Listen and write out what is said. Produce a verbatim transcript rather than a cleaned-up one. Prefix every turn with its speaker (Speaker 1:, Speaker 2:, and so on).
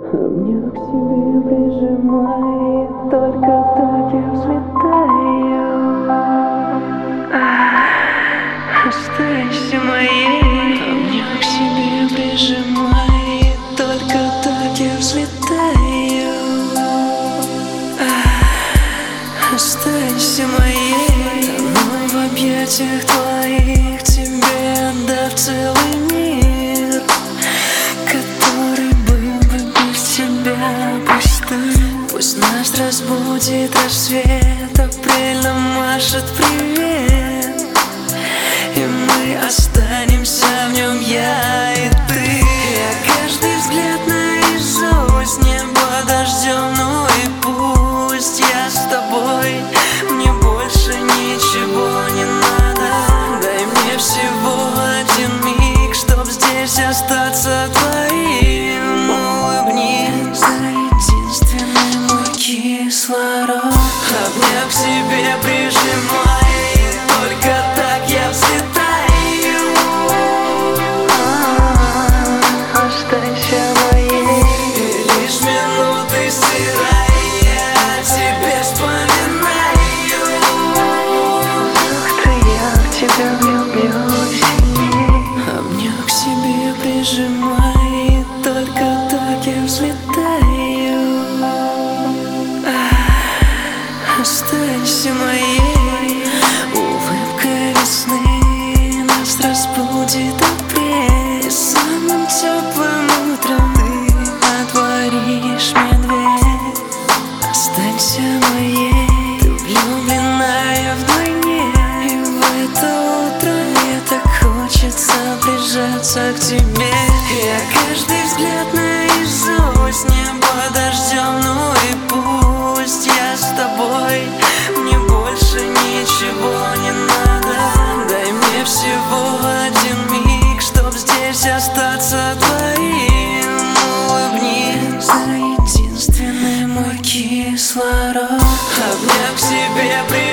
Speaker 1: Обняв к себе прижимай, только так я взлетаю. Останься моей. Обняв к себе прижимай, только так я взлетаю. Останься моей. Тону в объятиях твоих, тебе отдав целый мир, который был бы без тебя пустым. Пусть нас разбудит рассвет, апрель машет привет, и мы останемся в нем, я и ты. Я каждый взгляд наизусть, небо дождем, ну и пусть я с тобой. Мне больше ничего не надо, дай мне всего один миг, чтоб здесь остаться твоим. Улыбнись за единственный мой кислород. Обняв к себе прижимай, только так я взлетаю. Останься моей. И лишь минуты стирай, я тебе вспоминаю. Завтра я в тебя влюблюсь сильней. Обняв к себе прижимай, только так я взлетаю. Останься моей. Улыбка весны нас разбудит апрель, и самым теплым утром ты отворишь мне дверь. Останься моей. Ты влюбленная вдвойне, и в это утро мне так хочется прижаться к тебе. Я каждый взгляд наизусть, небо дождем, ну и пусть я с тобой. Мне больше ничего не надо, дай мне всего один миг, чтоб здесь остаться твоим. Улыбнись за единственный мой кислород. Обняв к себе при